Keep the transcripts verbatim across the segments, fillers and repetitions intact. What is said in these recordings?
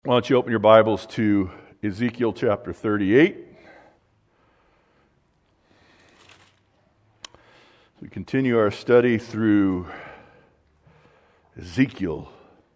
Why don't you open your Bibles to Ezekiel chapter thirty-eight. We continue our study through Ezekiel.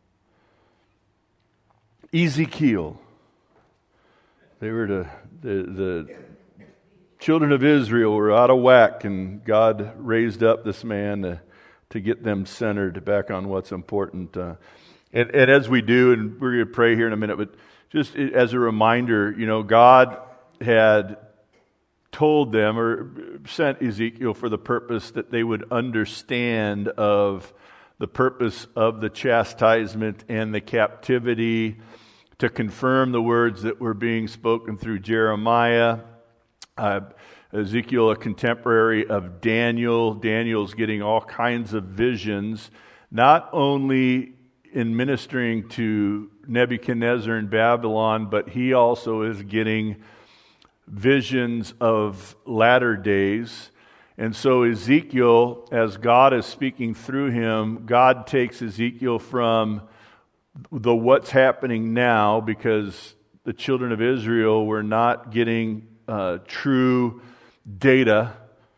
Ezekiel. They were to, the, the children of Israel were out of whack, and God raised up this man to, to get them centered back on what's important. Uh, And, and as we do, and we're going to pray here in a minute, but just as a reminder, you know, God had told them or sent Ezekiel for the purpose that they would understand of the purpose of the chastisement and the captivity, to confirm the words that were being spoken through Jeremiah. Uh, Ezekiel, a contemporary of Daniel. Daniel's getting all kinds of visions, not only in ministering to Nebuchadnezzar in Babylon, but he also is getting visions of latter days. And so Ezekiel, as God is speaking through him, God takes Ezekiel from the what's happening now, because the children of Israel were not getting uh, true data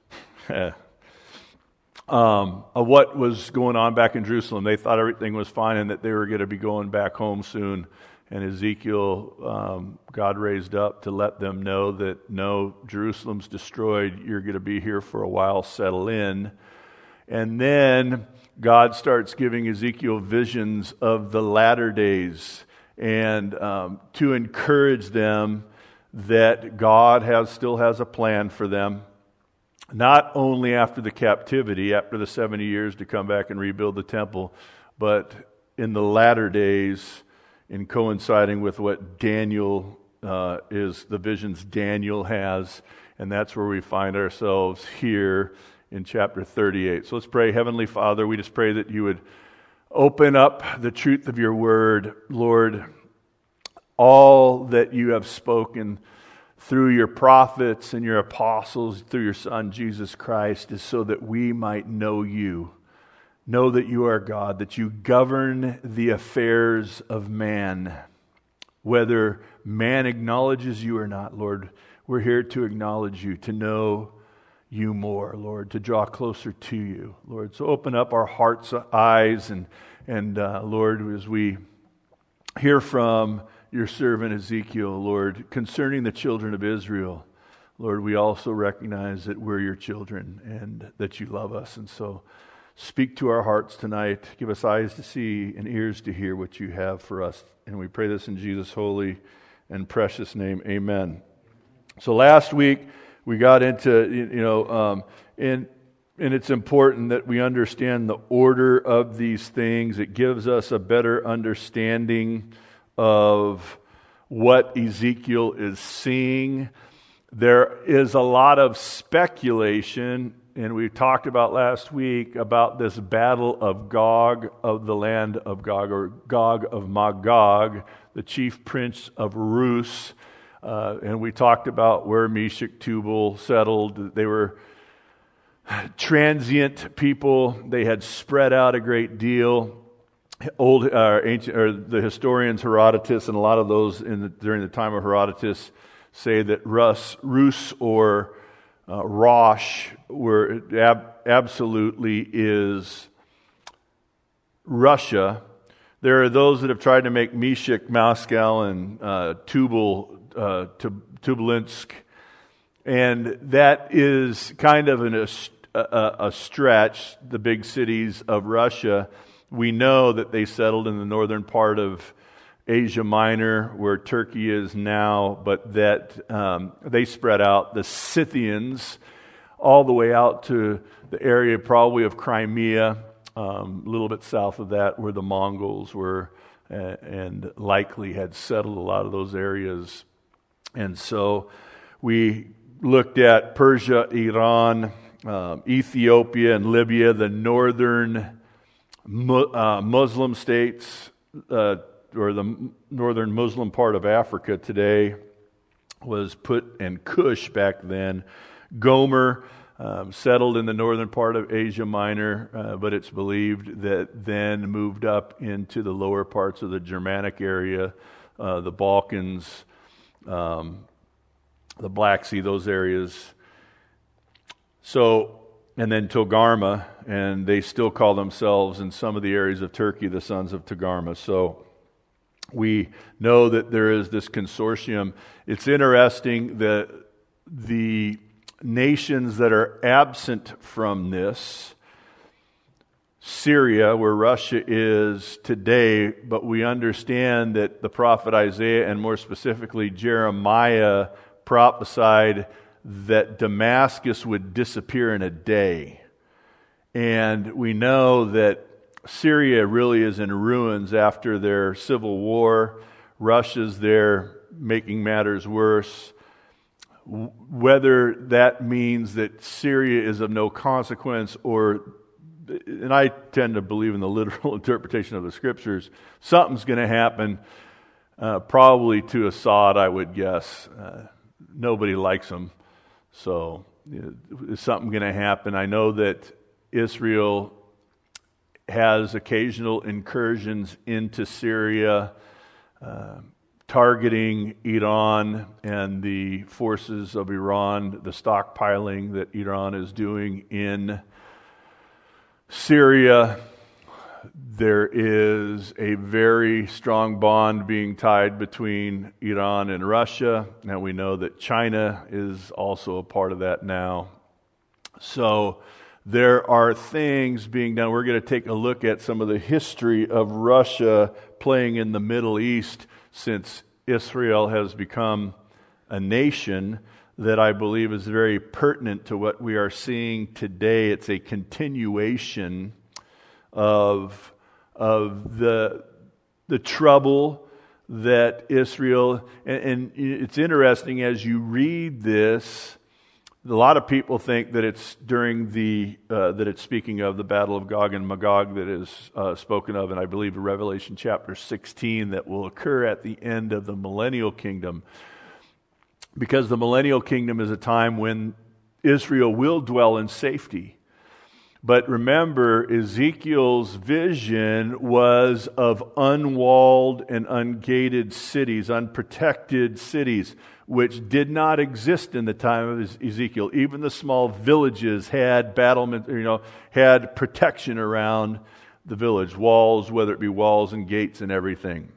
Um, of what was going on back in Jerusalem. They thought everything was fine and that they were going to be going back home soon. And Ezekiel, um, God raised up to let them know that no, Jerusalem's destroyed. You're going to be here for a while, settle in. And then God starts giving Ezekiel visions of the latter days, and um, to encourage them that God has still has a plan for them. Not only after the captivity, after the seventy years to come back and rebuild the temple, but in the latter days, in coinciding with what Daniel uh, is, the visions Daniel has, and that's where we find ourselves here in chapter thirty-eight. So let's pray. Heavenly Father, we just pray that you would open up the truth of your word. Lord, all that you have spoken through your prophets and your apostles, through your Son, Jesus Christ, is so that we might know you. Know that you are God, that you govern the affairs of man. Whether man acknowledges you or not, Lord, we're here to acknowledge you, to know you more, Lord, to draw closer to you, Lord. So open up our hearts, eyes, and, and uh, Lord, as we hear from your servant Ezekiel, Lord, concerning the children of Israel, Lord, we also recognize that we're your children and that you love us. And so speak to our hearts tonight. Give us eyes to see and ears to hear what you have for us. And we pray this in Jesus' holy and precious name. Amen. So last week we got into, you know, um, and, and it's important that we understand the order of these things. It gives us a better understanding of what Ezekiel is seeing. There is a lot of speculation, and we talked about last week about this battle of Gog, of the land of Gog, or Gog of Magog, the chief prince of Rus. Uh, and we talked about where Meshech Tubal settled. They were transient people. They had spread out a great deal. Old uh, ancient, or the historians Herodotus and a lot of those in the, during the time of Herodotus say that Rus, Rus or uh, Rosh were ab- absolutely is Russia. There are those that have tried to make Meshech, Moscow, and uh, Tubal, uh, Tubalinsk, and that is kind of an, a, a, a stretch. The big cities of Russia. We know that they settled in the northern part of Asia Minor, where Turkey is now, but that um, they spread out, the Scythians, all the way out to the area probably of Crimea, um, a little bit south of that, where the Mongols were, uh, and likely had settled a lot of those areas. And so we looked at Persia, Iran, um, Ethiopia, and Libya, the northern Uh, Muslim states, uh, or the northern Muslim part of Africa today was put, and Kush back then. Gomer um, settled in the northern part of Asia Minor, uh, but it's believed that then moved up into the lower parts of the Germanic area, uh, the Balkans, um, the Black Sea, those areas. So, and then Togarmah, and they still call themselves in some of the areas of Turkey the sons of Togarmah. So we know that there is this consortium. It's interesting that the nations that are absent from this, Syria, where Russia is today, but we understand that the prophet Isaiah, and more specifically Jeremiah, prophesied that Damascus would disappear in a day. And we know that Syria really is in ruins after their civil war. Russia's there making matters worse. Whether that means that Syria is of no consequence, or, and I tend to believe in the literal interpretation of the scriptures, something's going to happen, uh, probably to Assad, I would guess. Uh, nobody likes him. So, you know, is something going to happen? I know that Israel has occasional incursions into Syria, uh, targeting Iran and the forces of Iran, the stockpiling that Iran is doing in Syria. There is a very strong bond being tied between Iran and Russia. Now we know that China is also a part of that now. So there are things being done. We're going to take a look at some of the history of Russia playing in the Middle East since Israel has become a nation that I believe is very pertinent to what we are seeing today. It's a continuation of, of the, the trouble that Israel, and, and it's interesting as you read this, a lot of people think that it's during the, uh, that it's speaking of the Battle of Gog and Magog that is uh, spoken of, and I believe in Revelation chapter sixteen, that will occur at the end of the millennial kingdom. Because the millennial kingdom is a time when Israel will dwell in safety. But remember, Ezekiel's vision was of unwalled and ungated cities, unprotected cities, which did not exist in the time of Ezekiel. Even the small villages had battlement, you know, had protection around the village, walls, whether it be walls and gates and everything.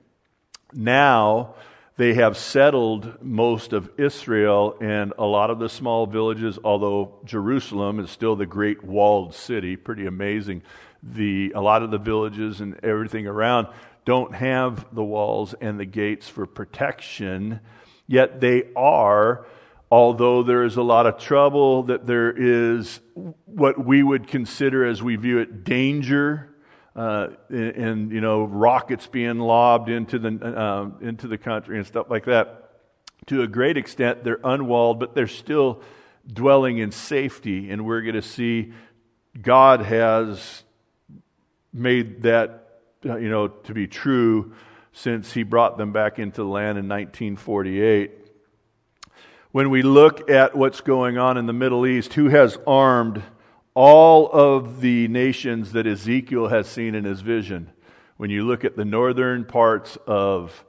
Now they have settled most of Israel, and a lot of the small villages, although Jerusalem is still the great walled city, pretty amazing. The a lot of the villages and everything around don't have the walls and the gates for protection, yet they are, although there is a lot of trouble, that there is what we would consider, as we view it, danger. Uh, and, and you know, rockets being lobbed into the uh, into the country and stuff like that. To a great extent, they're unwalled, but they're still dwelling in safety. And we're going to see God has made that, uh, you know, to be true since He brought them back into the land in nineteen forty-eight. When we look at what's going on in the Middle East, who has armed all of the nations that Ezekiel has seen in his vision? When you look at the northern parts of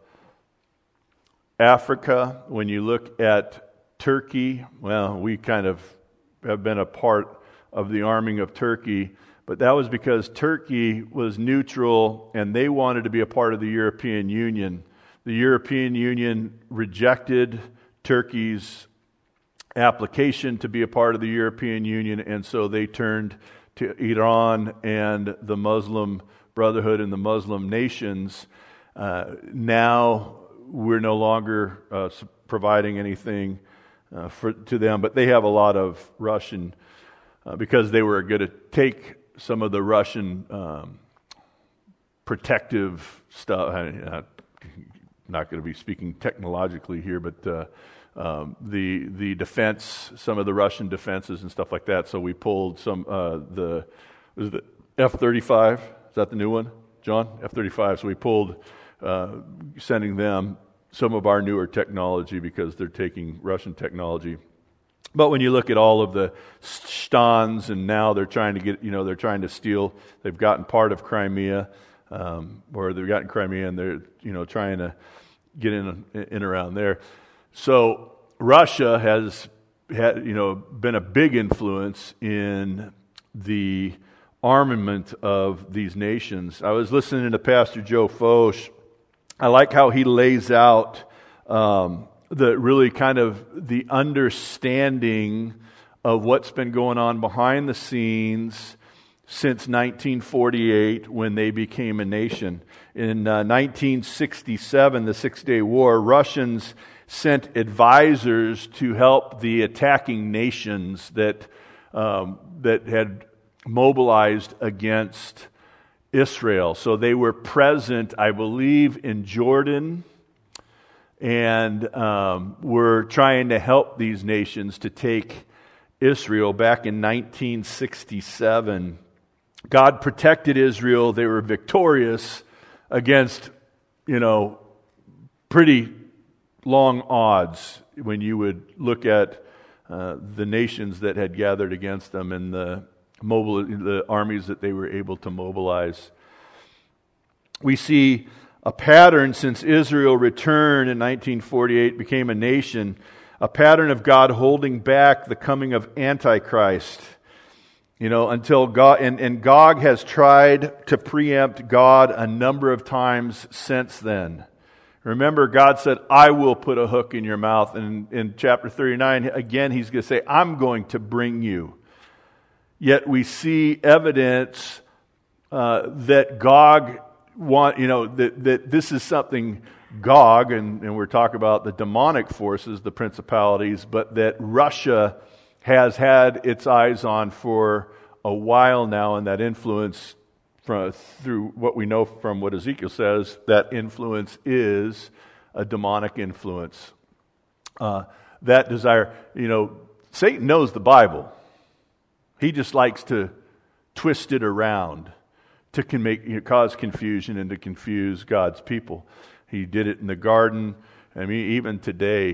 Africa, when you look at Turkey, well, we kind of have been a part of the arming of Turkey, but that was because Turkey was neutral and they wanted to be a part of the European Union. The European Union rejected Turkey's application to be a part of the European Union, and so they turned to Iran and the Muslim Brotherhood and the Muslim nations. Uh, now we're no longer uh, providing anything uh, for, to them, but they have a lot of Russian, uh, because they were going to take some of the Russian um, protective stuff. I'm not going to be speaking technologically here, but uh, Um, the the defense, some of the Russian defenses and stuff like that. So we pulled some uh, the was it the F thirty-five? Is that the new one, John? F thirty-five. So we pulled, uh, sending them some of our newer technology because they're taking Russian technology. But when you look at all of the Stans, and now they're trying to get, you know, they're trying to steal. They've gotten part of Crimea, um, or they've gotten Crimea, and they're, you know, trying to get in, in around there. So Russia has had, you know, been a big influence in the armament of these nations. I was listening to Pastor Joe Focht. I like how he lays out um, the really kind of the understanding of what's been going on behind the scenes since nineteen forty-eight, when they became a nation. In uh, nineteen sixty-seven, the Six-Day War, Russians sent advisors to help the attacking nations that um, that had mobilized against Israel. So they were present, I believe, in Jordan, and um, were trying to help these nations to take Israel back in nineteen sixty-seven. God protected Israel. They were victorious against, you know, pretty long odds when you would look at uh, the nations that had gathered against them and the mobile, the armies that they were able to mobilize. We see a pattern since Israel returned in nineteen forty-eight, became a nation, a pattern of God holding back the coming of Antichrist. You know, until God, and, and Gog has tried to preempt God a number of times since then. Remember, God said, I will put a hook in your mouth. And in chapter thirty-nine, again, he's going to say, I'm going to bring you. Yet we see evidence uh, that Gog want, you know, that, that this is something Gog, and, and we're talking about the demonic forces, the principalities, but that Russia has had its eyes on for a while now, and that influence, from, through what we know from what Ezekiel says, that influence is a demonic influence. Uh, that desire, you know, Satan knows the Bible. He just likes to twist it around to can make, you know, cause confusion and to confuse God's people. He did it in the garden. I mean, even today,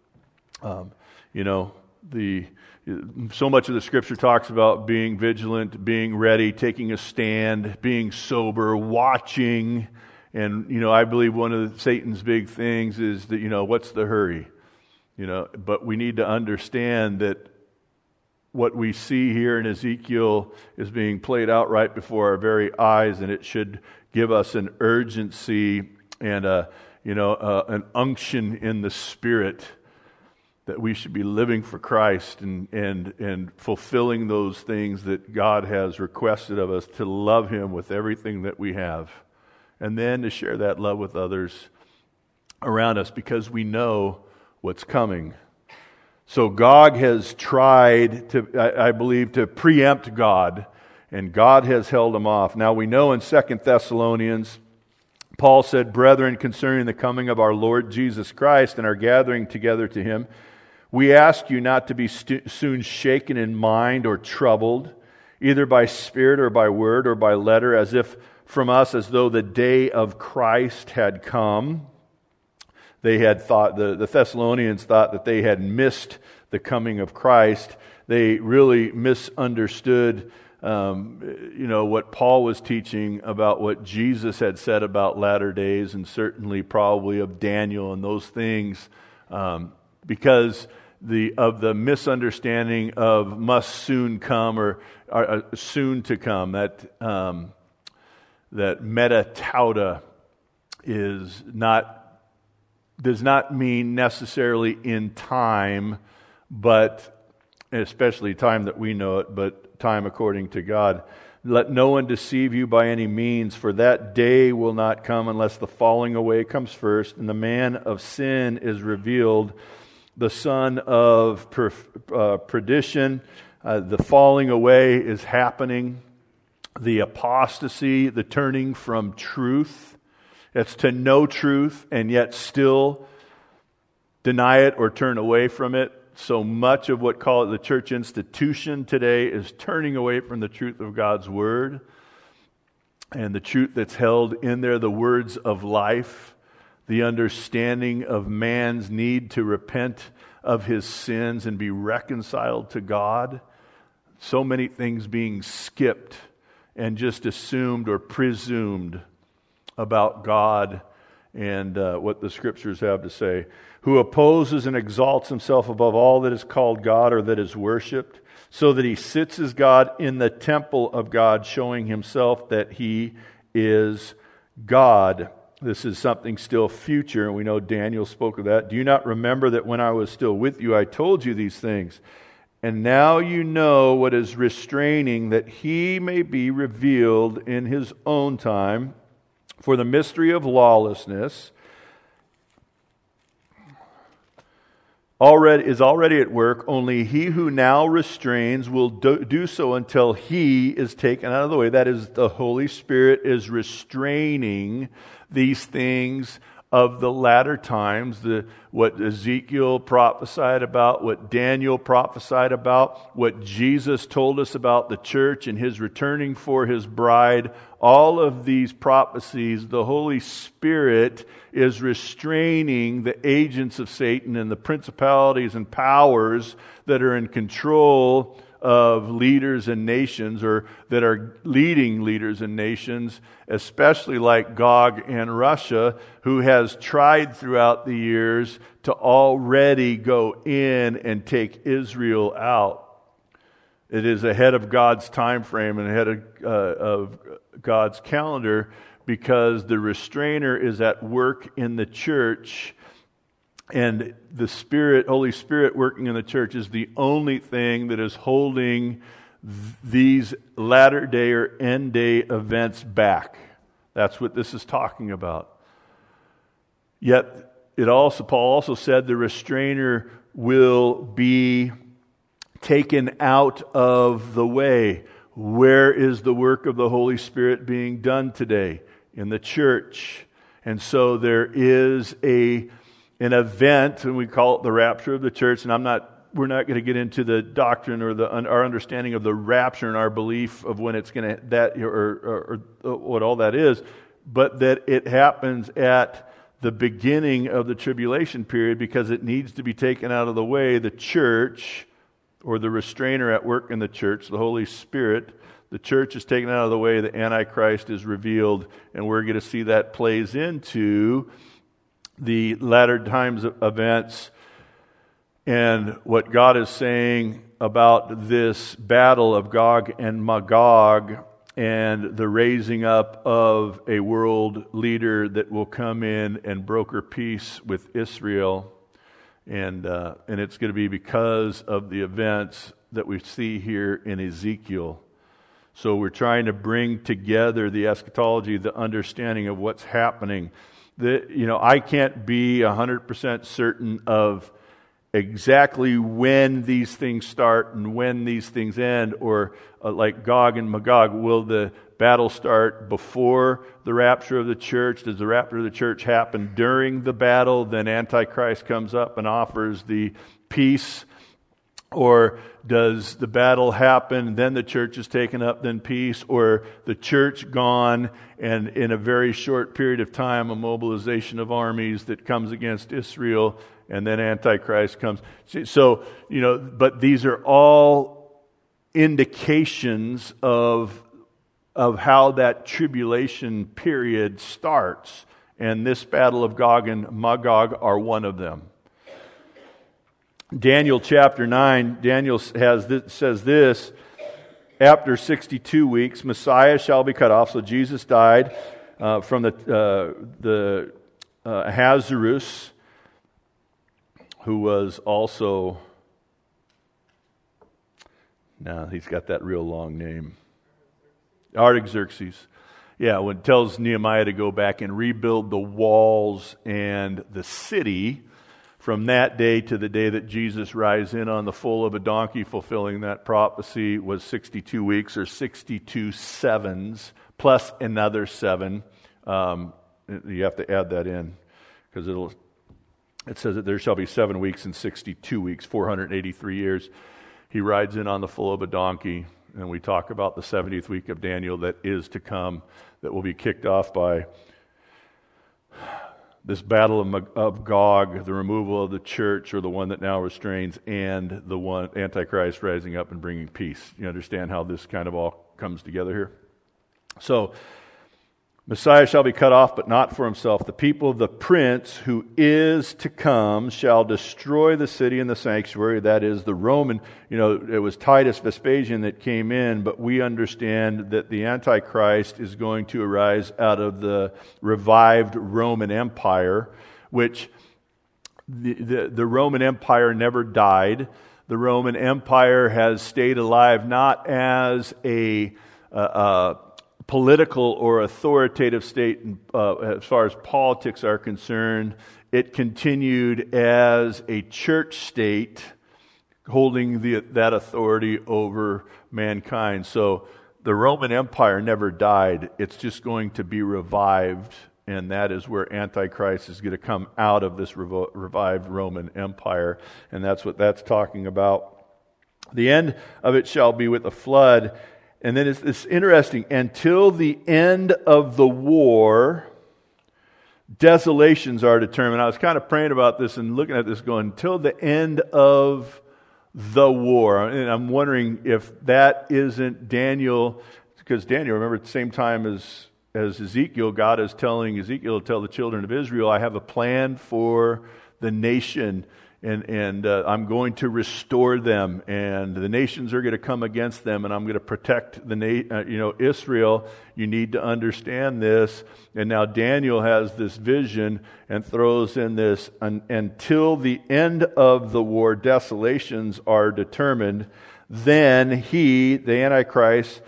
um, you know, the so much of the Scripture talks about being vigilant, being ready, taking a stand, being sober, watching. And, you know, I believe one of Satan's big things is that, you know, what's the hurry? You know, but we need to understand that what we see here in Ezekiel is being played out right before our very eyes, and it should give us an urgency and a, you know, uh, an unction in the Spirit that we should be living for Christ and, and, and fulfilling those things that God has requested of us, to love Him with everything that we have, and then to share that love with others around us, because we know what's coming. So Gog has tried to, I, I believe, to preempt God, and God has held him off. Now we know in Second Thessalonians, Paul said, "Brethren, concerning the coming of our Lord Jesus Christ and our gathering together to Him, we ask you not to be stu- soon shaken in mind or troubled, either by spirit or by word or by letter, as if from us, as though the day of Christ had come." They had thought, the, the Thessalonians thought that they had missed the coming of Christ. They really misunderstood, um, you know, what Paul was teaching about what Jesus had said about latter days, and certainly probably of Daniel and those things, um, because the of the misunderstanding of must soon come, or, or uh, soon to come. That um, that meta tauta is not. does not mean necessarily in time, but especially time that we know it, but time according to God. Let no one deceive you by any means, for that day will not come unless the falling away comes first, and the man of sin is revealed, the son of per, uh, perdition. Uh, the falling away is happening. The apostasy, the turning from truth. It's to know truth and yet still deny it or turn away from it. So much of what call it the church institution today is turning away from the truth of God's Word, and the truth that's held in there, the words of life, the understanding of man's need to repent of his sins and be reconciled to God. So many things being skipped and just assumed or presumed about God and uh, what the Scriptures have to say. Who opposes and exalts himself above all that is called God or that is worshipped, so that he sits as God in the temple of God, showing himself that he is God. This is something still future, and we know Daniel spoke of that. Do you not remember that when I was still with you, I told you these things? And now you know what is restraining, that he may be revealed in his own time. For the mystery of lawlessness already is already at work. Only he who now restrains will do, do so until he is taken out of the way. That is, the Holy Spirit is restraining these things of the latter times, the what Ezekiel prophesied about, what Daniel prophesied about, what Jesus told us about the church and his returning for his bride. All of these prophecies, the Holy Spirit is restraining the agents of Satan and the principalities and powers that are in control of leaders and nations, or that are leading leaders and nations, especially like Gog and Russia, who has tried throughout the years to already go in and take Israel out. It is ahead of God's time frame and ahead of, uh, of God's calendar, because the restrainer is at work in the church. And the Spirit, Holy Spirit working in the church is the only thing that is holding th- these latter day or end day events back. That's what this is talking about. Yet it also, Paul also said, the restrainer will be taken out of the way. Where is the work of the Holy Spirit being done today? In the church. And so there is a an event, and we call it the rapture of the church. And I'm not, we're not going to get into the doctrine or the our understanding of the rapture and our belief of when it's going to that or, or, or what all that is, but that it happens at the beginning of the tribulation period, because it needs to be taken out of the way. The church, or the restrainer at work in the church, the Holy Spirit, the church is taken out of the way. The Antichrist is revealed, and we're going to see that plays into the latter times events and what God is saying about this battle of Gog and Magog and the raising up of a world leader that will come in and broker peace with Israel. And, uh, and it's going to be because of the events that we see here in Ezekiel. So we're trying to bring together the eschatology, the understanding of what's happening. The, you know, I can't be one hundred percent certain of exactly when these things start and when these things end, or uh, like Gog and Magog, will the battle start before the rapture of the church? Does the rapture of the church happen during the battle? Then Antichrist comes up and offers the peace. Or does the battle happen, then the church is taken up, then peace? Or the church gone, and in a very short period of time, a mobilization of armies that comes against Israel, and then Antichrist comes. So, you know, but these are all indications of, of how that tribulation period starts. And this battle of Gog and Magog are one of them. Daniel chapter nine, Daniel has this, says this: after sixty-two weeks, Messiah shall be cut off. So Jesus died uh, from the uh, the uh, Ahasuerus, who was also, no, he's got that real long name, Artaxerxes. Yeah, when it tells Nehemiah to go back and rebuild the walls and the city, from that day to the day that Jesus rides in on the foal of a donkey, fulfilling that prophecy, was sixty-two weeks, or sixty-two sevens, plus another seven. Um, you have to add that in, because it'll. It says that there shall be seven weeks and sixty-two weeks, four hundred eighty-three years. He rides in on the foal of a donkey, and we talk about the seventieth week of Daniel that is to come, that will be kicked off by this battle of, of Gog, the removal of the church, or the one that now restrains, and the one Antichrist rising up and bringing peace. You understand how this kind of all comes together here? So, Messiah shall be cut off, but not for himself. The people of the prince who is to come shall destroy the city and the sanctuary. That is the Roman, you know, it was Titus Vespasian that came in, but we understand that the Antichrist is going to arise out of the revived Roman Empire, which the, the, the Roman Empire never died. The Roman Empire has stayed alive not as a... Uh, uh, political or authoritative state uh, as far as politics are concerned. It continued as a church state holding the, that authority over mankind. So the Roman Empire never died. It's just going to be revived, and that is where Antichrist is going to come out of this revo- revived Roman Empire, and that's what that's talking about. The end of it shall be with a flood. And then it's, it's interesting, until the end of the war, desolations are determined. I was kind of praying about this and looking at this going, until the end of the war. And I'm wondering if that isn't Daniel, because Daniel, remember at the same time as, as Ezekiel, God is telling Ezekiel to tell the children of Israel, I have a plan for the nation. And and uh, I'm going to restore them, and the nations are going to come against them, and I'm going to protect the na- uh, you know Israel. You need to understand this. And now Daniel has this vision and throws in this: un- until the end of the war, desolations are determined. Then he, the Antichrist,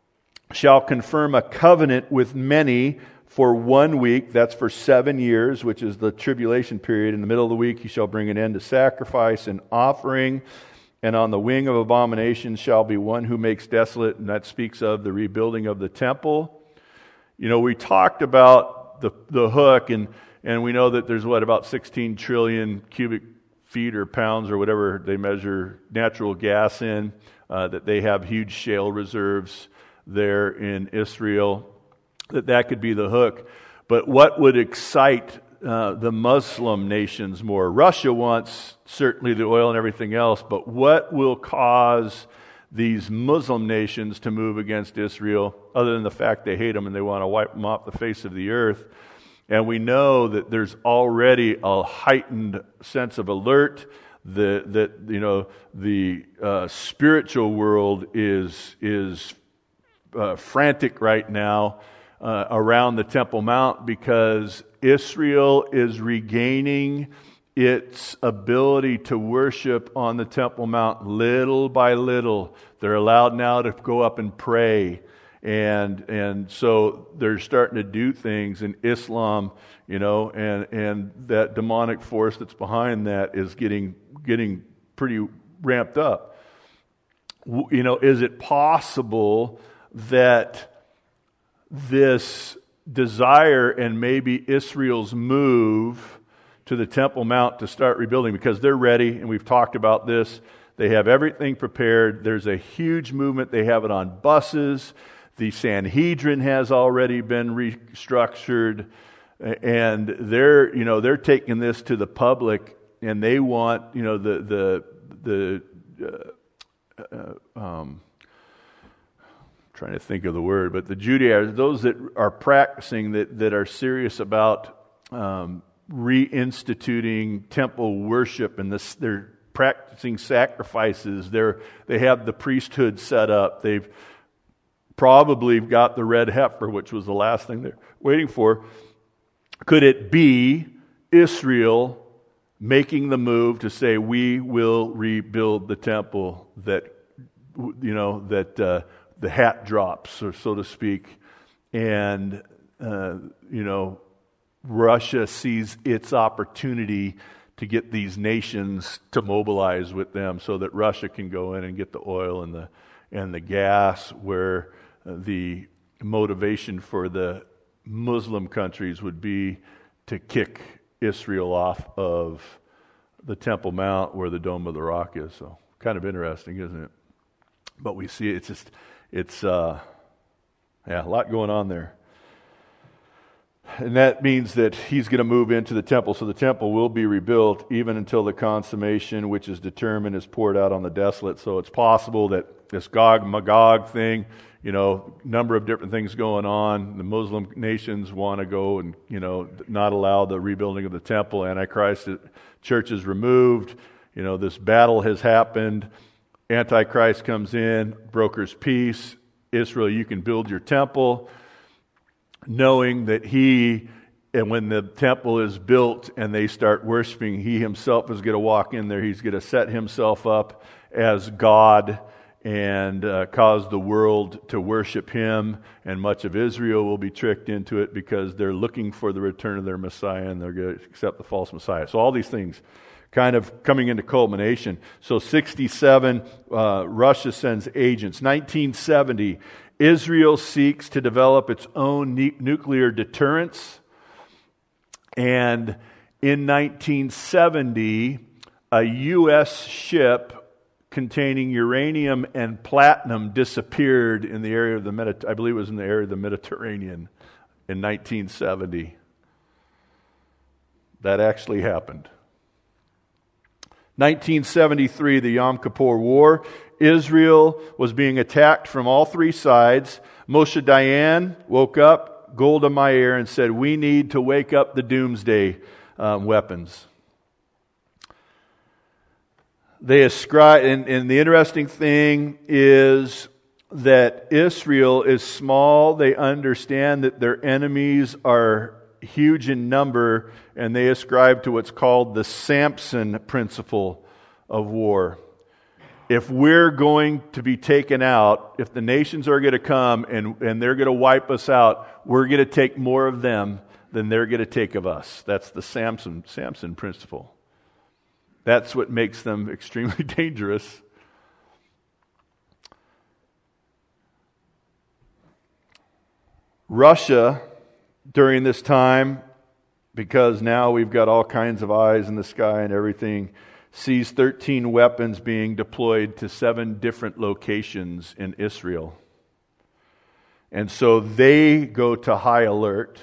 shall confirm a covenant with many for one week. That's for seven years, which is the tribulation period. In the middle of the week he shall bring an end to sacrifice and offering, and on the wing of abomination shall be one who makes desolate, and that speaks of the rebuilding of the temple. You know, we talked about the the hook, and and we know that there's what, about sixteen trillion cubic feet or pounds or whatever they measure natural gas in, uh, that they have huge shale reserves there in Israel, that that could be the hook. But what would excite uh, the Muslim nations more? Russia wants certainly the oil and everything else, but what will cause these Muslim nations to move against Israel, other than the fact they hate them and they want to wipe them off the face of the earth? And we know that there's already a heightened sense of alert, the, that you know the uh, spiritual world is is uh, frantic right now Uh, around the Temple Mount, because Israel is regaining its ability to worship on the Temple Mount little by little. They're allowed now to go up and pray, and and so they're starting to do things in Islam, you know, and and that demonic force that's behind that is getting getting pretty ramped up. You know, is it possible that this desire and maybe Israel's move to the Temple Mount to start rebuilding, because they're ready, and we've talked about this, they have everything prepared, there's a huge movement, they have it on buses, the Sanhedrin has already been restructured, and they're, you know, they're taking this to the public, and they want, you know, the the the uh, uh, um trying to think of the word, but the Judaizers, those that are practicing, that, that are serious about um, reinstituting temple worship, and this, they're practicing sacrifices. They're they have the priesthood set up. They've probably got the red heifer, which was the last thing they're waiting for. Could it be Israel making the move to say, we will rebuild the temple, that you know that uh, the hat drops, or so to speak, and uh, you know, Russia sees its opportunity to get these nations to mobilize with them, so that Russia can go in and get the oil and the and the gas, where the motivation for the Muslim countries would be to kick Israel off of the Temple Mount, where the Dome of the Rock is. So kind of interesting, isn't it? But we see it's just It's, uh, yeah, a lot going on there. And that means that he's going to move into the temple. So the temple will be rebuilt even until the consummation, which is determined, is poured out on the desolate. So it's possible that this Gog Magog thing, you know, number of different things going on. The Muslim nations want to go and, you know, not allow the rebuilding of the temple. Antichrist church is removed. You know, this battle has happened. Antichrist comes in, brokers peace. Israel, you can build your temple, knowing that he, and when the temple is built and they start worshiping, he himself is going to walk in there. He's going to set himself up as God and uh, cause the world to worship him. And much of Israel will be tricked into it because they're looking for the return of their Messiah, and they're going to accept the false Messiah. So all these things kind of coming into culmination. So sixty-seven, uh, Russia sends agents. nineteen seventy, Israel seeks to develop its own ne- nuclear deterrence. And in nineteen seventy, a U S ship containing uranium and platinum disappeared in the area of the Mediterranean. I believe it was in the area of the Mediterranean in nineteen seventy. That actually happened. nineteen seventy-three, the Yom Kippur War. Israel was being attacked from all three sides. Moshe Dayan woke up Golda Meir and said, we need to wake up the doomsday um, weapons. They ascribe, and, and the interesting thing is that Israel is small. They understand that their enemies are huge in number, and they ascribe to what's called the Samson principle of war. If we're going to be taken out, if the nations are going to come and, and they're going to wipe us out, we're going to take more of them than they're going to take of us. That's the Samson, Samson principle. That's what makes them extremely dangerous. Russia, during this time, because now we've got all kinds of eyes in the sky and everything, sees thirteen weapons being deployed to seven different locations in Israel. And so they go to high alert.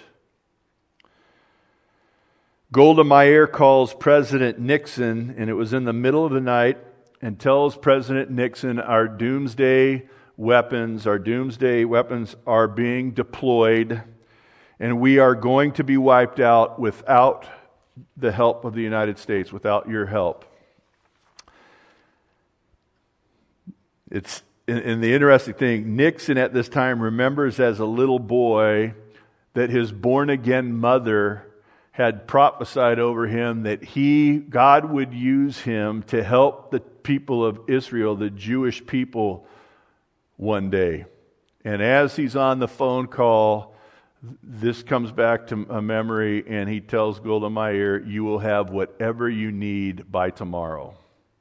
Golda Meir calls President Nixon, and it was in the middle of the night, and tells President Nixon, our doomsday weapons, our doomsday weapons are being deployed, and we are going to be wiped out without the help of the United States, without your help. It's and, and the interesting thing, Nixon at this time remembers as a little boy that his born-again mother had prophesied over him that he, God would use him to help the people of Israel, the Jewish people, one day. And as he's on the phone call, this comes back to a memory, and he tells Golda Meir, you will have whatever you need by tomorrow.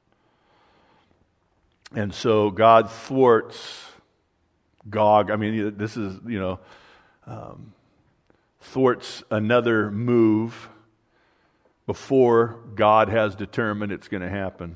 And so God thwarts Gog. I mean, this is, you know, um, thwarts another move before God has determined it's going to happen.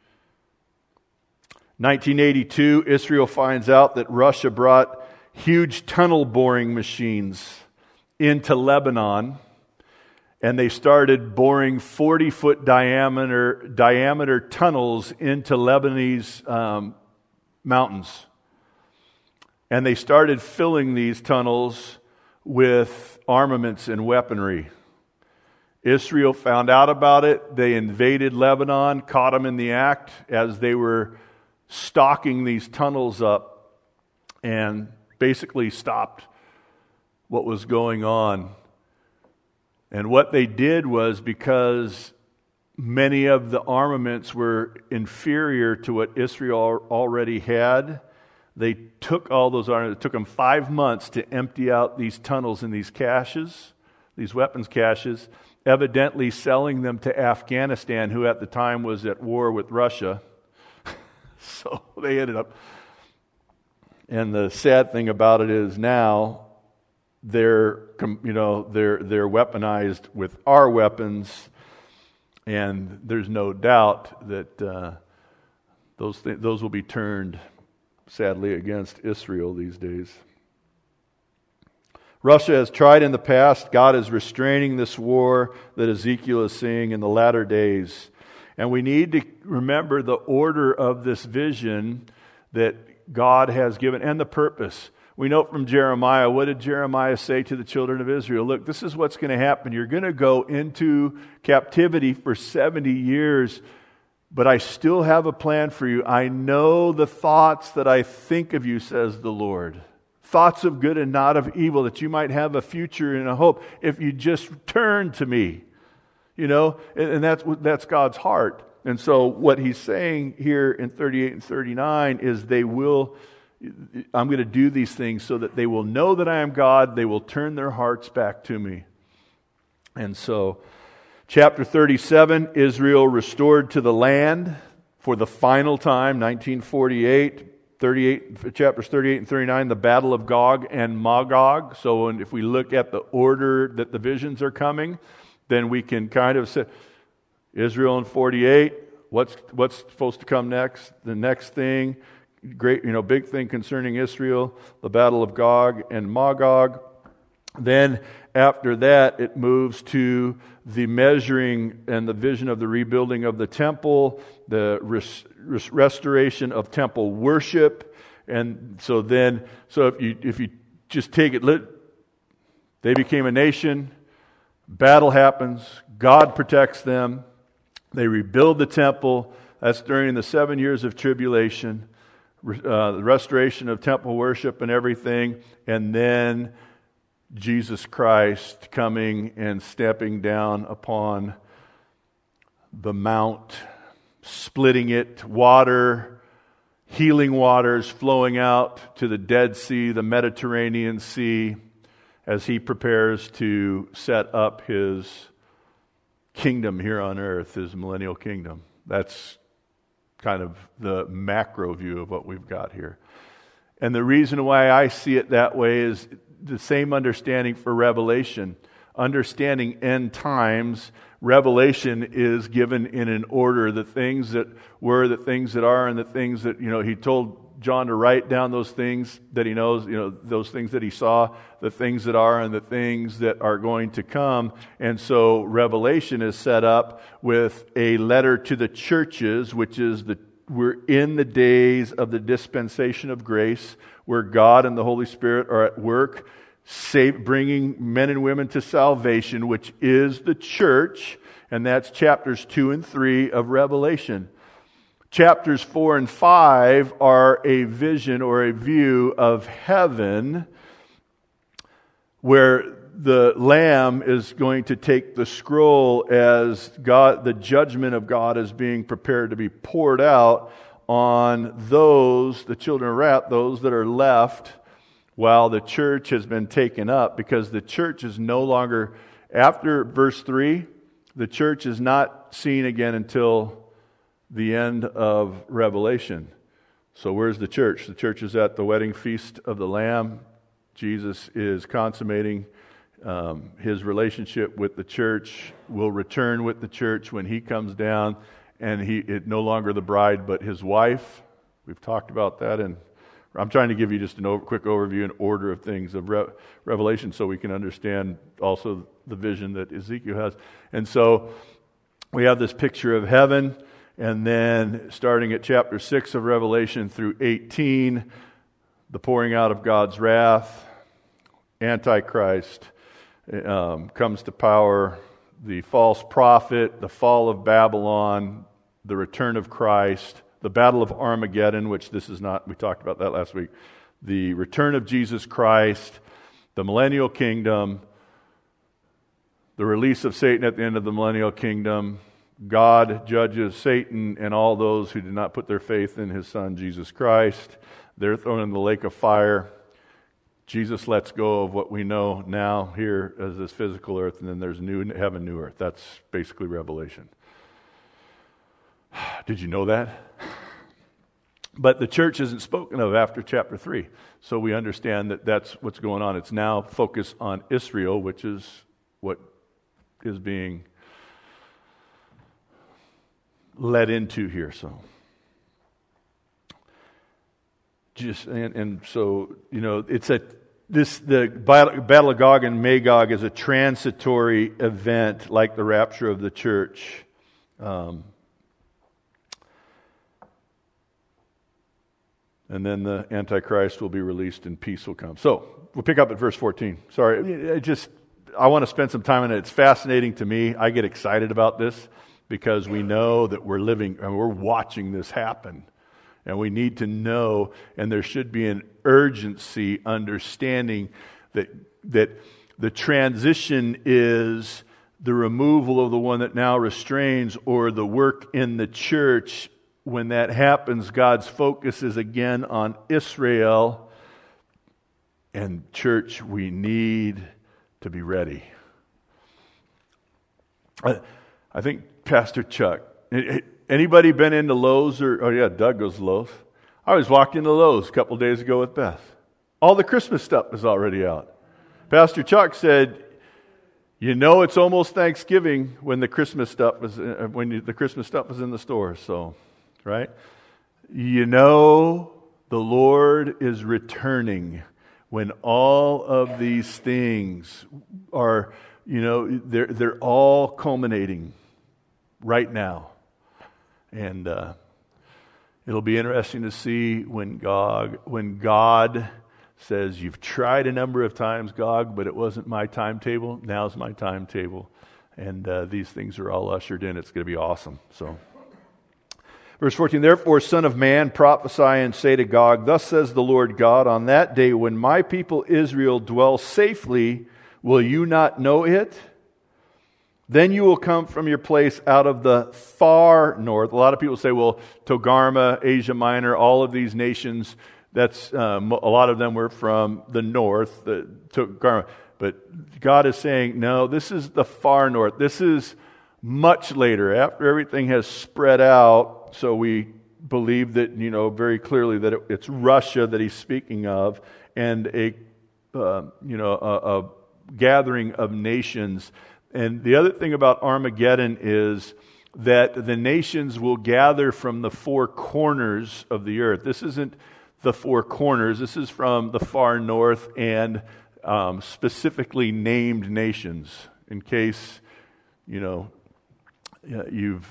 nineteen eighty-two, Israel finds out that Russia brought huge tunnel boring machines into Lebanon, and they started boring forty-foot diameter diameter tunnels into Lebanese um, mountains. And they started filling these tunnels with armaments and weaponry. Israel found out about it. They invaded Lebanon, caught them in the act as they were stocking these tunnels up, and basically stopped what was going on. And what they did was, because many of the armaments were inferior to what Israel already had, they took all those armaments. It took them five months to empty out these tunnels and these caches, these weapons caches, evidently selling them to Afghanistan, who at the time was at war with Russia. So they ended up, and the sad thing about it is now they're, you know, they're they're weaponized with our weapons, and there's no doubt that uh, those th- those will be turned, sadly, against Israel these days. Russia has tried in the past. God is restraining this war that Ezekiel is seeing in the latter days. And we need to remember the order of this vision, that God has given, and the purpose. We know from Jeremiah, what did Jeremiah say to the children of Israel? Look, this is what's going to happen. You're going to go into captivity for seventy years, but I still have a plan for you. I know the thoughts that I think of you, says the Lord. Thoughts of good and not of evil, that you might have a future and a hope if you just turn to me. You know, and, and that's that's God's heart. And so what he's saying here in thirty-eight and thirty-nine is they will, I'm going to do these things so that they will know that I am God. They will turn their hearts back to me. And so chapter thirty-seven, Israel restored to the land for the final time, nineteen forty-eight. thirty-eight, chapters thirty-eight and thirty-nine, the battle of Gog and Magog. So if we look at the order that the visions are coming, then we can kind of say, Israel in forty-eight, what's what's supposed to come next? The next thing, great, you know, big thing concerning Israel, the battle of Gog and Magog. Then after that, it moves to the measuring and the vision of the rebuilding of the temple, the res, res, restoration of temple worship. And so then, so if you if you just take it, they became a nation, battle happens, God protects them, they rebuild the temple. That's during the seven years of tribulation, uh, the restoration of temple worship and everything, and then Jesus Christ coming and stepping down upon the mount, splitting it, water, healing waters flowing out to the Dead Sea, the Mediterranean Sea, as he prepares to set up his kingdom here on earth, his millennial kingdom. That's kind of the macro view of what we've got here. And the reason why I see it that way is the same understanding for Revelation. Understanding end times, Revelation is given in an order. The things that were, the things that are, and the things that, you know, he told John to write down those things that he knows, you know, those things that he saw, the things that are, and the things that are going to come. And so Revelation is set up with a letter to the churches, which is the, we're in the days of the dispensation of grace, where God and the Holy Spirit are at work, save, bringing men and women to salvation, which is the church, and that's chapters two and three of Revelation. Chapters four and five are a vision or a view of heaven, where the Lamb is going to take the scroll as God, the judgment of God is being prepared to be poured out on those, the children of wrath, those that are left, while the church has been taken up, because the church is no longer, after verse three, the church is not seen again until the end of Revelation. So where's the church? The church is at the wedding feast of the Lamb. Jesus is consummating um, his relationship with the church, will return with the church when he comes down. And he it no longer the bride, but his wife. We've talked about that, and I'm trying to give you just a over, quick overview and order of things of Re- Revelation, so we can understand also the vision that Ezekiel has. And so we have this picture of heaven, and then starting at chapter six of Revelation through eighteen, the pouring out of God's wrath, Antichrist um, comes to power. The false prophet, the fall of Babylon, the return of Christ, the battle of Armageddon, which this is not, we talked about that last week, the return of Jesus Christ, the millennial kingdom, the release of Satan at the end of the millennial kingdom, God judges Satan and all those who did not put their faith in his Son, Jesus Christ. They're thrown in the lake of fire. Jesus lets go of what we know now here as this physical earth, and then there's new heaven, new earth. That's basically Revelation. Did you know that? But the church isn't spoken of after chapter three. So we understand that that's what's going on. It's now focused on Israel, which is what is being led into here. So just and, and so you know, it's a this the battle of Gog and Magog is a transitory event, like the rapture of the church. Um, and then the Antichrist will be released and peace will come. So, we'll pick up at verse fourteen. Sorry, I just, I want to spend some time on it. It's fascinating to me. I get excited about this because we know that we're living, and we're watching this happen. And we need to know, and there should be an urgency, understanding that that the transition is the removal of the one that now restrains, or the work in the church. When that happens, God's focus is again on Israel. And church, we need to be ready. I, I think Pastor Chuck, anybody been into Lowe's? Or oh yeah, Doug goes to Lowe's. I was walked into Lowe's a couple days ago with Beth. All the Christmas stuff is already out. Pastor Chuck said, "You know, it's almost Thanksgiving when the Christmas stuff is when you, the Christmas stuff is in the store." So, right? You know, the Lord is returning when all of these things are, you know, they're they're all culminating right now, and uh, it'll be interesting to see when God when God says, "You've tried a number of times, Gog, but it wasn't my timetable. Now's my timetable," and uh, these things are all ushered in. It's going to be awesome. So, verse fourteen, "Therefore, Son of man, prophesy and say to Gog, Thus says the Lord God, on that day when my people Israel dwell safely, will you not know it? Then you will come from your place out of the far north." A lot of people say, well, Togarmah, Asia Minor, all of these nations, that's um, a lot of them were from the north, the Togarmah. But God is saying, no, this is the far north. This is much later, after everything has spread out. So we believe that, you know, very clearly that it, it's Russia that he's speaking of, and a, uh, you know, a, a gathering of nations. And the other thing about Armageddon is that the nations will gather from the four corners of the earth. This isn't the four corners. This is from the far north and um, specifically named nations. In case, you know, you've...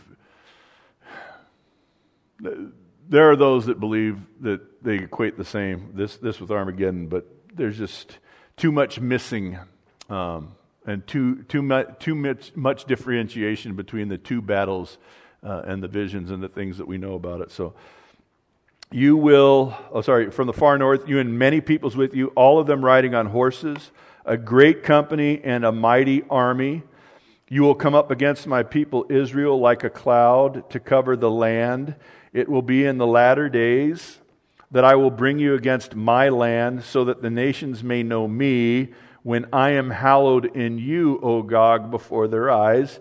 There are those that believe that they equate the same, this this with Armageddon, but there's just too much missing um, and too too much too much, much differentiation between the two battles uh, and the visions and the things that we know about it. So you will, oh sorry, from the far north, you and many peoples with you, all of them riding on horses, a great company and a mighty army. You will come up against my people Israel like a cloud to cover the land. It will be in the latter days that I will bring you against my land, so that the nations may know me when I am hallowed in you, O Gog, before their eyes.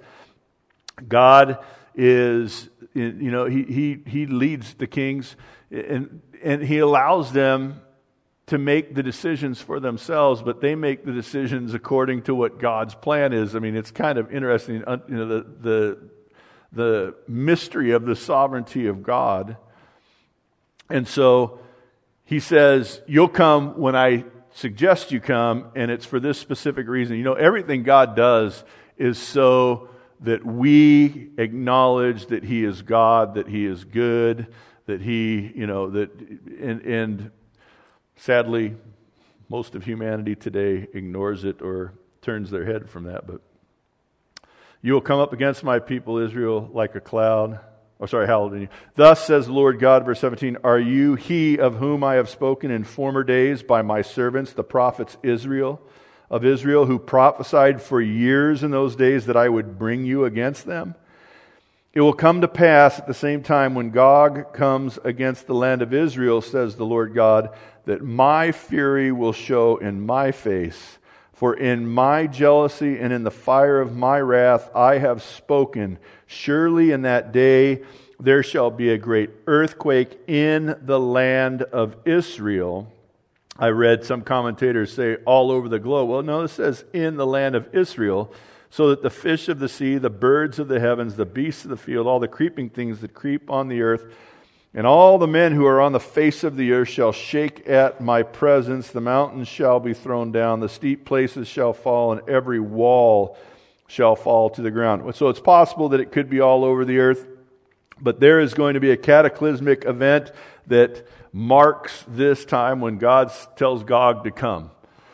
God is, you know, he he he leads the kings, and and he allows them to make the decisions for themselves, but they make the decisions according to what God's plan is. I mean, it's kind of interesting, you know, the the the mystery of the sovereignty of God. And so he says, you'll come when I suggest you come, and it's for this specific reason. You know, everything God does is so that we acknowledge that he is God, that he is good, that he, you know, that, and, and sadly, most of humanity today ignores it or turns their head from that. But you will come up against my people Israel like a cloud. Oh, sorry, hallowed in you. Thus says the Lord God, verse seventeen, are you he of whom I have spoken in former days by my servants, the prophets Israel, of Israel, who prophesied for years in those days that I would bring you against them? It will come to pass at the same time when Gog comes against the land of Israel, says the Lord God, that my fury will show in my face. For in my jealousy and in the fire of my wrath I have spoken. Surely in that day there shall be a great earthquake in the land of Israel. I read some commentators say all over the globe. Well, no, it says in the land of Israel, so that the fish of the sea, the birds of the heavens, the beasts of the field, all the creeping things that creep on the earth, and all the men who are on the face of the earth shall shake at my presence. The mountains shall be thrown down, the steep places shall fall, and every wall shall fall to the ground. So it's possible that it could be all over the earth, But there is going to be a cataclysmic event that marks this time when God tells Gog to come.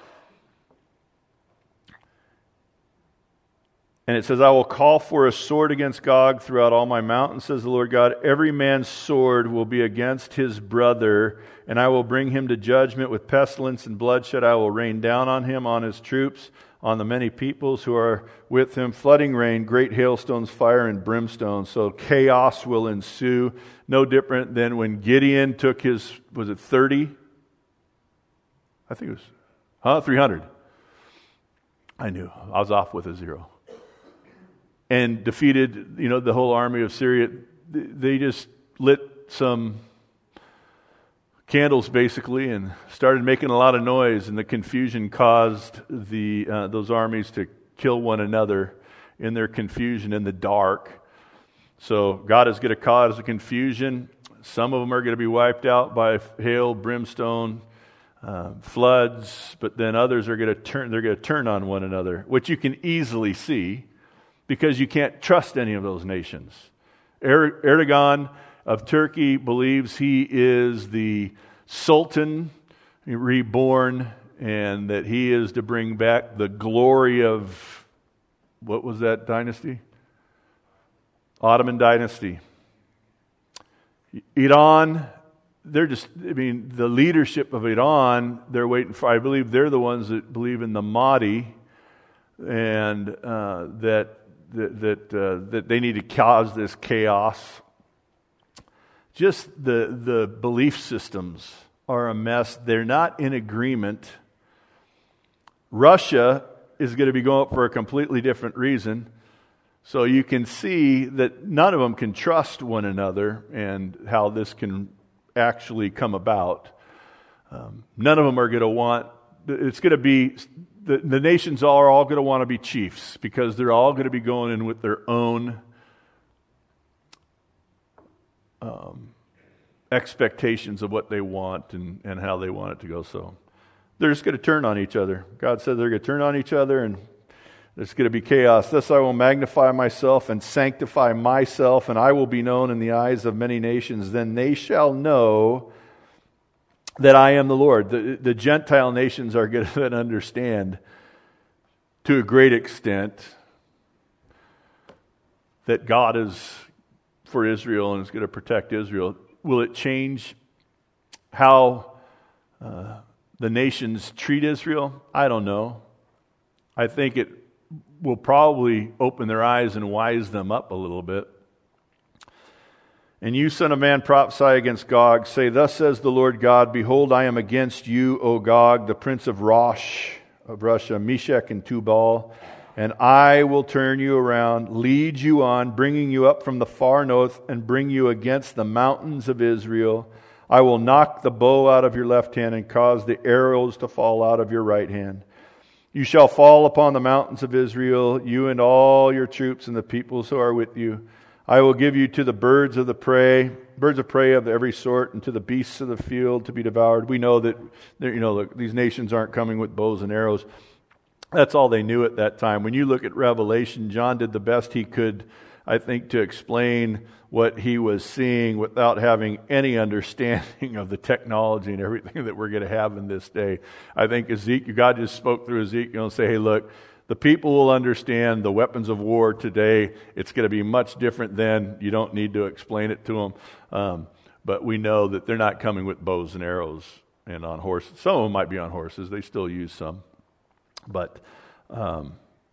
And it says, I will call for a sword against Gog throughout all my mountains, says the Lord God. Every man's sword will be against his brother, and I will bring him to judgment with pestilence and bloodshed. I will rain down on him, on his troops, on the many peoples who are with him, flooding rain, great hailstones, fire, and brimstone. So chaos will ensue, no different than when Gideon took his, was it thirty? I think it was, huh, three hundred. I knew, I was off with a zero. And defeated, you know, the whole army of Syria. They just lit some candles basically and started making a lot of noise, and the confusion caused the uh, those armies to kill one another in their confusion in the dark. So God is going to cause the confusion. Some of them are going to be wiped out by hail, brimstone, uh, floods, but then others are going to turn. They're going to turn on one another, which you can easily see, because you can't trust any of those nations. Er- Erdogan of Turkey believes he is the Sultan reborn, and that he is to bring back the glory of, what was that dynasty? Ottoman dynasty. Iran, they're just, I mean, the leadership of Iran, they're waiting for, I believe they're the ones that believe in the Mahdi, and uh, that that that, uh, that they need to cause this chaos. Just the the belief systems are a mess. They're not in agreement. Russia is going to be going up for a completely different reason. So you can see that none of them can trust one another and how this can actually come about. Um, none of them are going to want, it's going to be, the, the nations are all going to want to be chiefs, because they're all going to be going in with their own um, expectations of what they want and, and how they want it to go. So they're just going to turn on each other. God said they're going to turn on each other, and there's going to be chaos. Thus I will magnify myself and sanctify myself, and I will be known in the eyes of many nations. Then they shall know that I am the Lord. The, the Gentile nations are going to understand to a great extent that God is for Israel and is going to protect Israel. Will it change how uh, the nations treat Israel? I don't know. I think it will probably open their eyes and wise them up a little bit. And you, son of man, prophesy against Gog. Say, thus says the Lord God, behold, I am against you, O Gog, the prince of Rosh, of Russia, Meshech and Tubal, and I will turn you around, lead you on, bringing you up from the far north, and bring you against the mountains of Israel. I will knock the bow out of your left hand and cause the arrows to fall out of your right hand. You shall fall upon the mountains of Israel, you and all your troops and the peoples who are with you. I will give you to the birds of the prey, birds of prey of every sort, and to the beasts of the field to be devoured. We know that, you know, these nations aren't coming with bows and arrows. That's all they knew at that time. When you look at Revelation, John did the best he could, I think, to explain what he was seeing without having any understanding of the technology and everything that we're going to have in this day. I think Ezekiel, God just spoke through Ezekiel and say, hey, look, the people will understand the weapons of war today. It's going to be much different then. You don't need to explain it to them. Um, but we know that they're not coming with bows and arrows and on horses. Some of them might be on horses. They still use some. But um,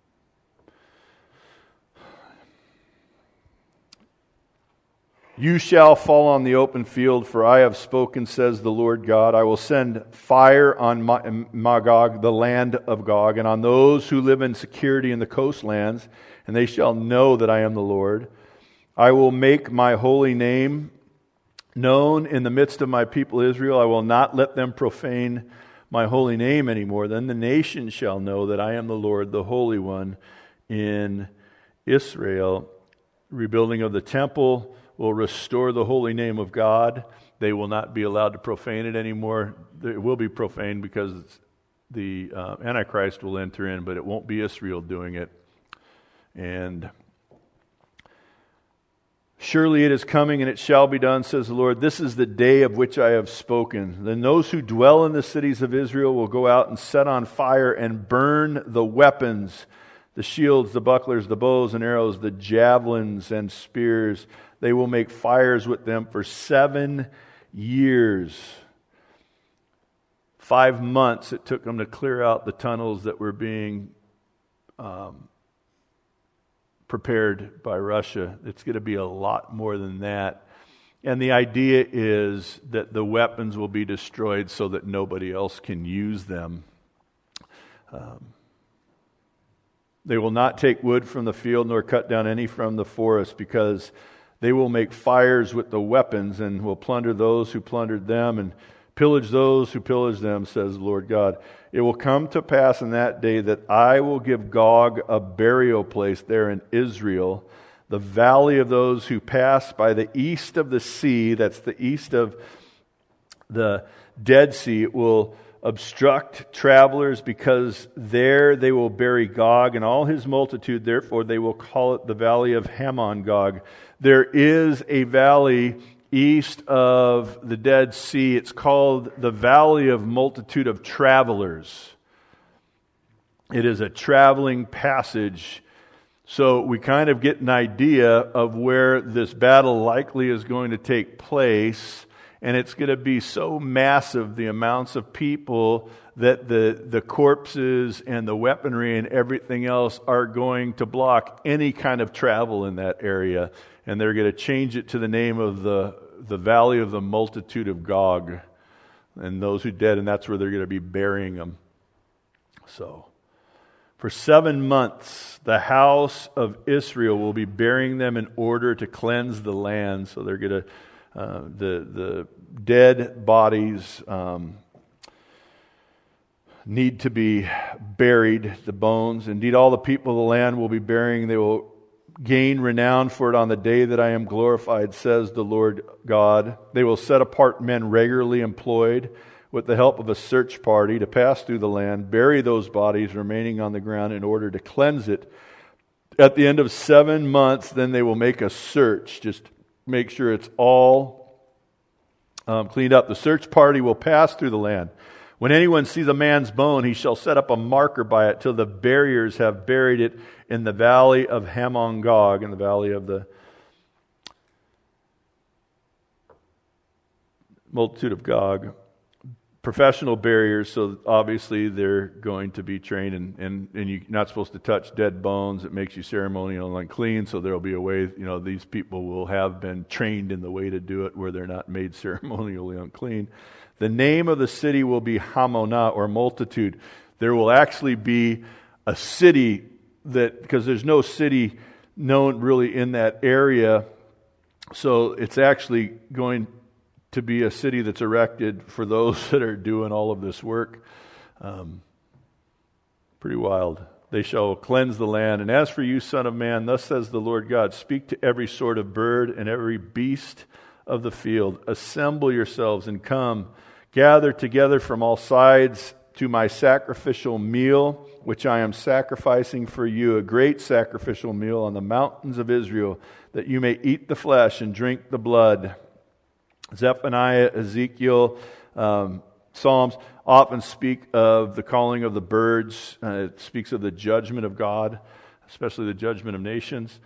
you shall fall on the open field, for I have spoken, says the Lord God. I will send fire on Magog, the land of Gog, and on those who live in security in the coastlands, and they shall know that I am the Lord. I will make my holy name known in the midst of my people Israel. I will not let them profane my holy name anymore. Then the nations shall know that I am the Lord, the Holy One in Israel. Rebuilding of the temple will restore the holy name of God. They will not be allowed to profane it anymore. It will be profaned because the uh, Antichrist will enter in, but it won't be Israel doing it. And Surely it is coming, and it shall be done, says the Lord. This is the day of which I have spoken. Then those who dwell in the cities of Israel will go out and set on fire and burn the weapons, the shields, the bucklers, the bows and arrows, the javelins and spears. They will make fires with them for seven years. Five months it took them to clear out the tunnels that were being um, prepared by Russia. It's going to be a lot more than that. And the idea is that the weapons will be destroyed so that nobody else can use them. Um, they will not take wood from the field nor cut down any from the forest, because they will make fires with the weapons and will plunder those who plundered them and pillage those who pillage them, says the Lord God. It will come to pass in that day that I will give Gog a burial place there in Israel, the valley of those who pass by the east of the sea. That's the east of the Dead Sea. It will obstruct travelers, because there they will bury Gog and all his multitude. Therefore they will call it the valley of Hamon Gog. There is a valley east of the Dead Sea. It's called the Valley of Multitude of Travelers. It is a traveling passage. So we kind of get an idea of where this battle likely is going to take place. And it's going to be so massive, the amounts of people, that the, the corpses and the weaponry and everything else are going to block any kind of travel in that area. And they're going to change it to the name of the, the Valley of the Multitude of Gog. And those who dead, and that's where they're going to be burying them. So, for seven months, the house of Israel will be burying them in order to cleanse the land. So they're going to, uh, the, the dead bodies um, need to be buried, the bones. Indeed, all the people of the land will be burying. They will gain renown for it on the day that I am glorified, says the Lord God. They will set apart men regularly employed with the help of a search party to pass through the land, bury those bodies remaining on the ground in order to cleanse it. At the end of seven months, then they will make a search. Just make sure it's all um, cleaned up. The search party will pass through the land. When anyone sees a man's bone, he shall set up a marker by it till the buriers have buried it in the valley of Hamon Gog, in the valley of the multitude of Gog. Professional buriers, so obviously they're going to be trained, and, and, and you're not supposed to touch dead bones. It makes you ceremonial and unclean, so there will be a way, you know, these people will have been trained in the way to do it where they're not made ceremonially unclean. The name of the city will be Hamonah, or multitude. There will actually be a city that, because there's no city known really in that area, so it's actually going to be a city that's erected for those that are doing all of this work. Um, pretty wild. They shall cleanse the land. And as for you, son of man, thus says the Lord God, speak to every sort of bird and every beast of the field. Assemble yourselves and come. Gather together from all sides to my sacrificial meal, which I am sacrificing for you, a great sacrificial meal on the mountains of Israel, that you may eat the flesh and drink the blood. Zephaniah, Ezekiel, um, Psalms often speak of the calling of the birds. Uh, it speaks of the judgment of God, especially the judgment of nations.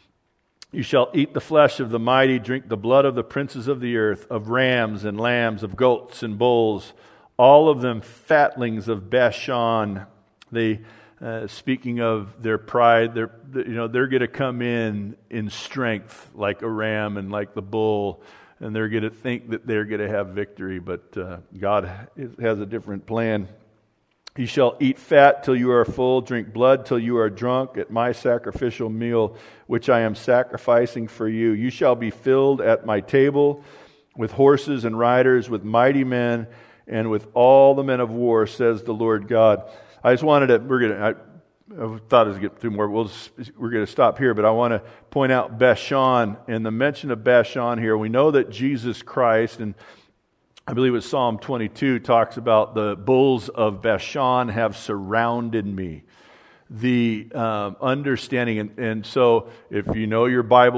You shall eat the flesh of the mighty, drink the blood of the princes of the earth, of rams and lambs, of goats and bulls, all of them fatlings of Bashan. They, uh, speaking of their pride, they're, you know, they're going to come in in strength like a ram and like the bull, and they're going to think that they're going to have victory, but uh, God has a different plan. You shall eat fat till you are full, drink blood till you are drunk at my sacrificial meal, which I am sacrificing for you. You shall be filled at my table with horses and riders, with mighty men, and with all the men of war, says the Lord God. I just wanted to, we're going to, I, I thought I was going to get through more. We'll just, we're going to stop here, but I want to point out Bashan, and the mention of Bashan here. We know that Jesus Christ, and I believe it's Psalm twenty-two, talks about the bulls of Bashan have surrounded me. The um, understanding, and, and so if you know your Bible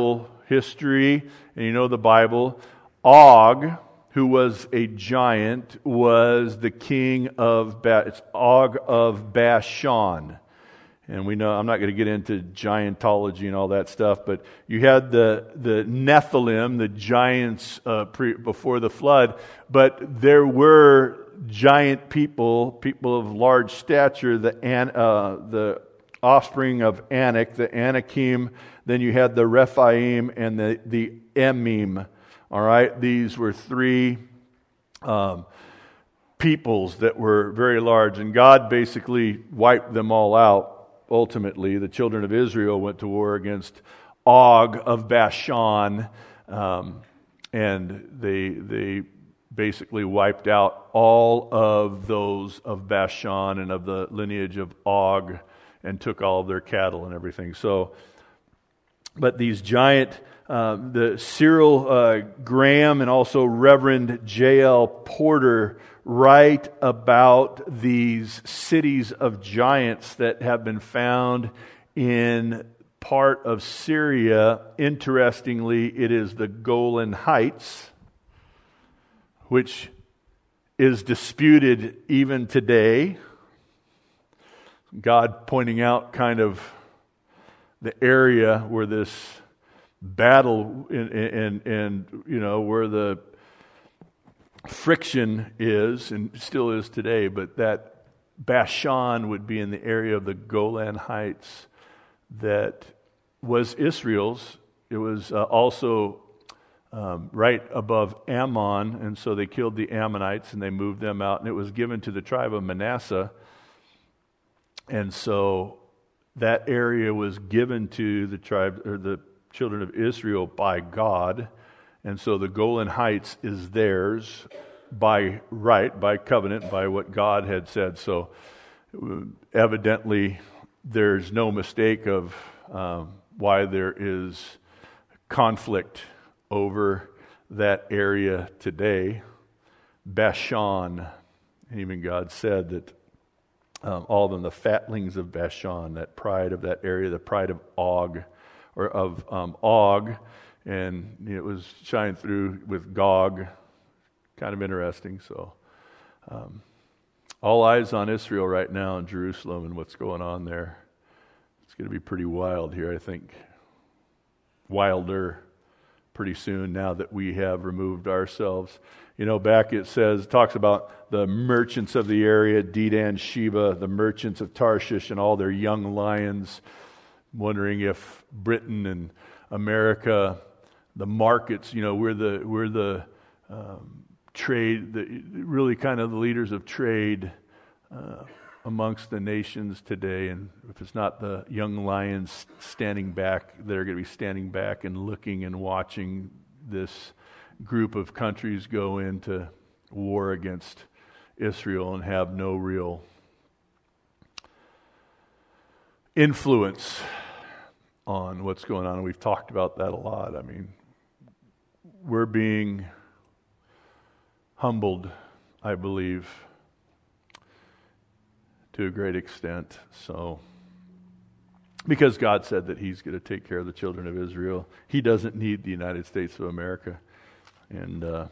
history and you know the Bible, Og, who was a giant, was the king of ba- it's Og of Bashan. And we know, I'm not going to get into giantology and all that stuff, but you had the, the Nephilim, the giants uh, pre, before the flood, but there were giant people, people of large stature, the, An, uh, the offspring of Anak, the Anakim, then you had the Rephaim and the, the Emim. All right, these were three um, peoples that were very large, and God basically wiped them all out. Ultimately, the children of Israel went to war against Og of Bashan, um, and they they basically wiped out all of those of Bashan and of the lineage of Og, and took all of their cattle and everything. So, but these giant, uh, the Cyril uh, Graham and also Reverend J L Porter write about these cities of giants that have been found in part of Syria. Interestingly, it is the Golan Heights, which is disputed even today. God pointing out kind of the area where this battle and, and, and you know, where the friction is, and still is today, but that Bashan would be in the area of the Golan Heights that was Israel's. It was uh, also um, right above Ammon, and so they killed the Ammonites and they moved them out, and it was given to the tribe of Manasseh. And so that area was given to the tribe or the children of Israel by God. And so the Golan Heights is theirs by right, by covenant, by what God had said. So evidently there's no mistake of um, why there is conflict over that area today. Bashan, and even God said that um, all of them, the fatlings of Bashan, that pride of that area, the pride of Og, or of um, Og, and you know, it was shining through with Gog. Kind of interesting. So, um, all eyes on Israel right now in Jerusalem and what's going on there. It's going to be pretty wild here, I think. Wilder pretty soon now that we have removed ourselves. You know, back it says, talks about the merchants of the area, Dedan, Sheba, the merchants of Tarshish and all their young lions, wondering if Britain and America, the markets, you know, we're the we're the um, trade, the, really kind of the leaders of trade uh, amongst the nations today. And if it's not the young lions standing back, they're going to be standing back and looking and watching this group of countries go into war against Israel and have no real influence on what's going on. And we've talked about that a lot. I mean, we're being humbled, I believe, to a great extent. So, because God said that He's going to take care of the children of Israel. He doesn't need the United States of America. And uh,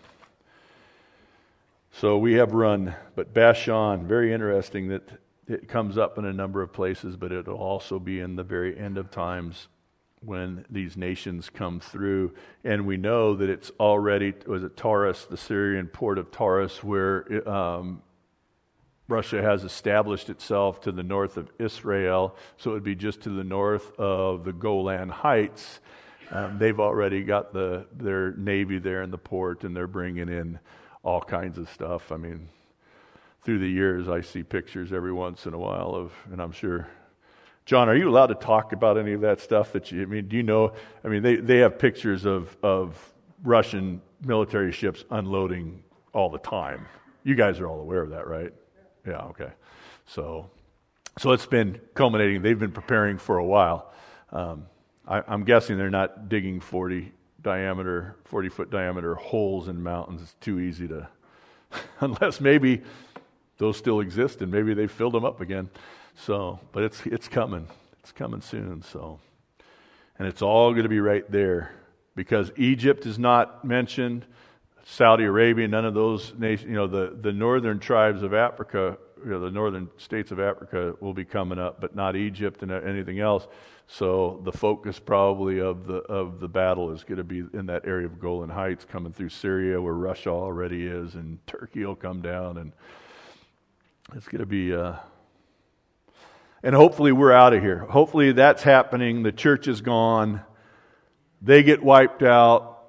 so we have run. But Bashan, very interesting that it comes up in a number of places, but it'll also be in the very end of times when these nations come through. And we know that it's already, was it Taurus, the Syrian port of Taurus, where um, Russia has established itself to the north of Israel. So it would be just to the north of the Golan Heights. Um, they've already got the their navy there in the port, and they're bringing in all kinds of stuff. I mean, through the years, I see pictures every once in a while of, and I'm sure, John, are you allowed to talk about any of that stuff that you, I mean, do you know, I mean, they, they have pictures of, of Russian military ships unloading all the time. You guys are all aware of that, right? Yeah, okay. So, so it's been culminating. They've been preparing for a while. Um, I, I'm guessing they're not digging forty diameter, forty foot diameter holes in mountains. It's too easy to, unless maybe those still exist and maybe they filled them up again. So, but it's it's coming. It's coming soon. So, and it's all going to be right there because Egypt is not mentioned, Saudi Arabia, none of those nations, you know, the, the northern tribes of Africa, you know, the northern states of Africa will be coming up, but not Egypt and anything else. So the focus probably of the of the battle is going to be in that area of Golan Heights, coming through Syria where Russia already is, and Turkey will come down, and it's going to be, uh, and hopefully we're out of here. Hopefully that's happening. The church is gone. They get wiped out.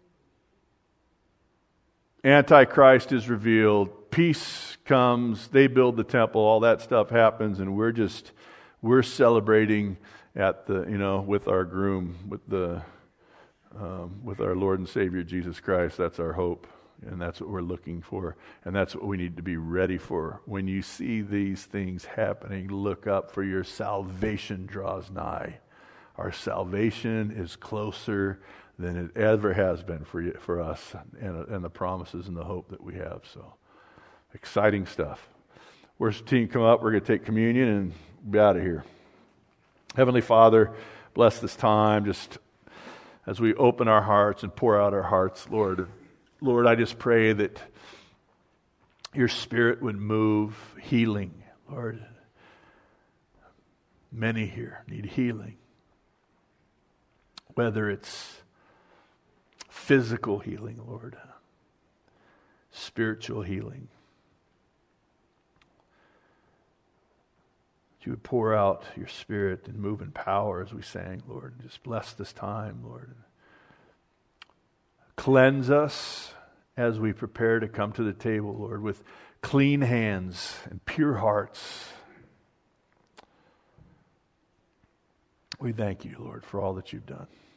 Antichrist is revealed. Peace comes. They build the temple. All that stuff happens, and we're just we're celebrating at the you know with our groom, with the um, with our Lord and Savior Jesus Christ. That's our hope, and that's what we're looking for, and that's what we need to be ready for. When you see these things happening, look up, for your salvation draws nigh. Our salvation is closer than it ever has been for you, for us, and, and the promises and the hope that we have. So, exciting stuff. Worship team, come up. We're going to take communion and be out of here. Heavenly Father, bless this time just as we open our hearts and pour out our hearts, Lord. Lord, I just pray that your Spirit would move healing, Lord. Many here need healing, whether it's physical healing, Lord, spiritual healing. That you would pour out your Spirit and move in power as we sang, Lord. Just bless this time, Lord. Cleanse us as we prepare to come to the table, Lord, with clean hands and pure hearts. We thank you, Lord, for all that you've done.